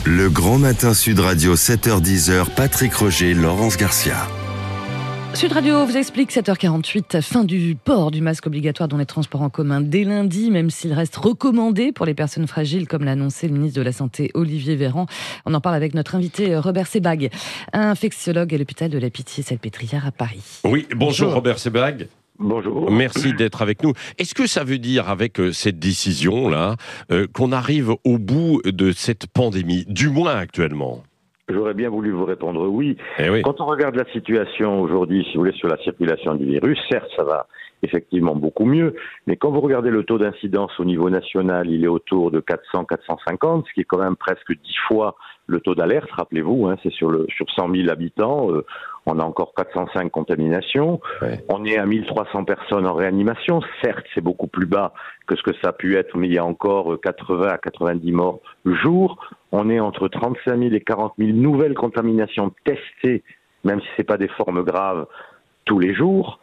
Le Grand Matin Sud Radio, 7h-10h, Patrick Roger, Laurence Garcia. Sud Radio vous explique 7h48, fin du port du masque obligatoire dans les transports en commun dès lundi, même s'il reste recommandé pour les personnes fragiles, comme l'a annoncé le ministre de la Santé Olivier Véran. On en parle avec notre invité Robert Sebag, infectiologue à l'hôpital de la Pitié-Salpêtrière à Paris. Oui, bonjour Robert Sebag. Bonjour. Merci d'être avec nous. Est-ce que ça veut dire, avec cette décision-là, qu'on arrive au bout de cette pandémie, du moins actuellement ? J'aurais bien voulu vous répondre oui. Oui. Quand on regarde la situation aujourd'hui, si vous voulez, sur la circulation du virus, certes, ça va effectivement beaucoup mieux, mais quand vous regardez le taux d'incidence au niveau national, il est autour de 400-450, ce qui est quand même presque 10 fois le taux d'alerte, rappelez-vous, c'est sur 100 000 habitants, on a encore 405 contaminations, on est à 1300 personnes en réanimation, certes c'est beaucoup plus bas que ce que ça a pu être, mais il y a encore 80 à 90 morts jour, on est entre 35 000 et 40 000 nouvelles contaminations testées, même si ce n'est pas des formes graves, tous les jours.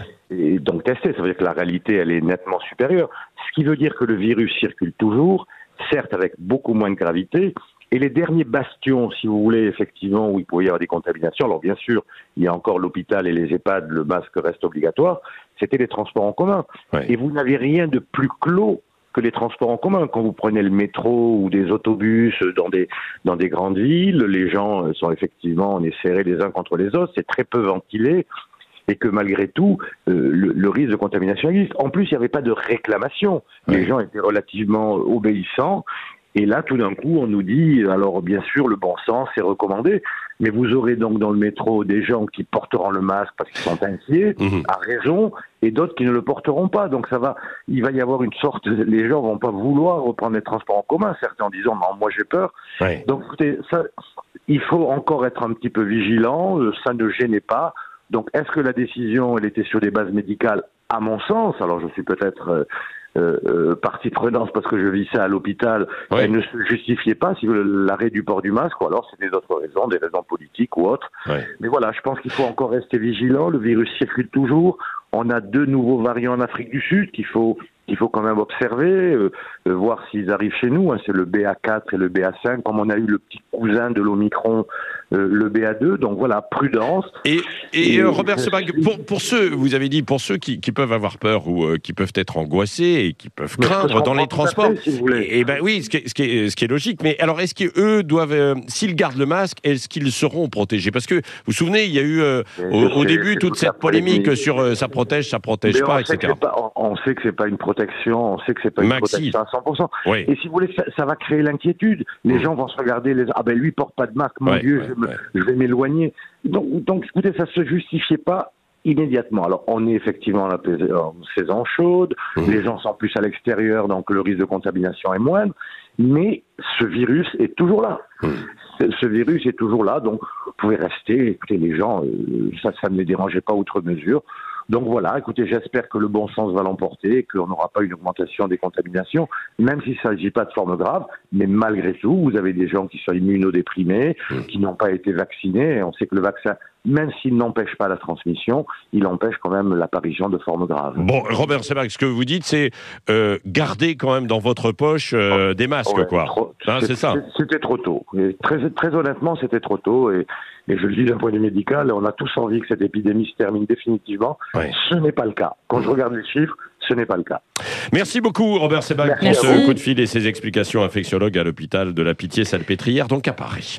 Et donc tester, ça veut dire que la réalité, elle est nettement supérieure. Ce qui veut dire que le virus circule toujours, certes avec beaucoup moins de gravité. Et les derniers bastions, si vous voulez, effectivement, où il pouvait y avoir des contaminations, alors bien sûr, il y a encore l'hôpital et les EHPAD, le masque reste obligatoire, c'était les transports en commun. Et vous n'avez rien de plus clos que les transports en commun. Quand vous prenez le métro ou des autobus dans des grandes villes, les gens sont effectivement, on est serrés les uns contre les autres, c'est très peu ventilé. Et que malgré tout, le risque de contamination existe. En plus, il n'y avait pas de réclamation. Les gens étaient relativement obéissants. Et là, tout d'un coup, on nous dit, alors bien sûr, le bon sens est recommandé, mais vous aurez donc dans le métro des gens qui porteront le masque parce qu'ils sont inquiets, à raison, et d'autres qui ne le porteront pas. Donc il va y avoir une sorte, les gens vont pas vouloir reprendre les transports en commun, certains en disant, non, moi j'ai peur. Donc écoutez, ça, il faut encore être un petit peu vigilant, ça ne gênait pas. Donc, est-ce que la décision, elle était sur des bases médicales ? À mon sens, alors je suis peut-être partie prenante parce que je vis ça à l'hôpital, elle ne se justifiait pas, si vous voulez, l'arrêt du port du masque, ou alors c'était d'autres raisons, des raisons politiques ou autres. Mais voilà, je pense qu'il faut encore rester vigilant, le virus circule toujours, on a 2 nouveaux variants en Afrique du Sud qu'il faut quand même observer, voir s'ils arrivent chez nous, c'est le BA4 et le BA5, comme on a eu le petit cousin de l'Omicron, le BA2, donc voilà, prudence. Et Robert Sebag, pour ceux, vous avez dit, pour ceux qui peuvent avoir peur ou qui peuvent être angoissés et qui peuvent craindre dans les transports, et ben oui, ce qui est logique, mais alors est-ce qu'eux doivent, s'ils gardent le masque, est-ce qu'ils seront protégés ? Parce que, vous vous souvenez, il y a eu au début toute cette polémique sur ça protège pas, etc. On sait que c'est pas une protection, on sait que c'est pas une protection à 100%. Et si vous voulez, ça va créer l'inquiétude. Les gens vont se regarder, lui il porte pas de masque, mon Dieu, je vais m'éloigner. Donc, écoutez, ça se justifiait pas immédiatement. Alors, on est effectivement en saison chaude, les gens sont plus à l'extérieur, donc le risque de contamination est moindre, mais ce virus est toujours là. Ce virus est toujours là, donc vous pouvez rester, écoutez, les gens, ça ne les dérangeait pas outre mesure. Donc voilà, écoutez, j'espère que le bon sens va l'emporter, qu'on n'aura pas une augmentation des contaminations, même s'il ne s'agit pas de formes graves, mais malgré tout, vous avez des gens qui sont immunodéprimés, qui n'ont pas été vaccinés, et on sait que le vaccin, même s'il n'empêche pas la transmission, il empêche quand même l'apparition de formes graves. Bon, Robert Sebag, ce que vous dites, c'est garder quand même dans votre poche des masques, quoi. C'est ça. C'était trop tôt. Et très honnêtement, c'était trop tôt, et je le dis d'un point de vue médical, on a tous envie que cette épidémie se termine définitivement. Ce n'est pas le cas. Quand je regarde les chiffres, ce n'est pas le cas. Merci beaucoup, Robert Sebag, pour ce coup de fil et ces explications, infectiologue à l'hôpital de la Pitié-Salpêtrière, donc à Paris.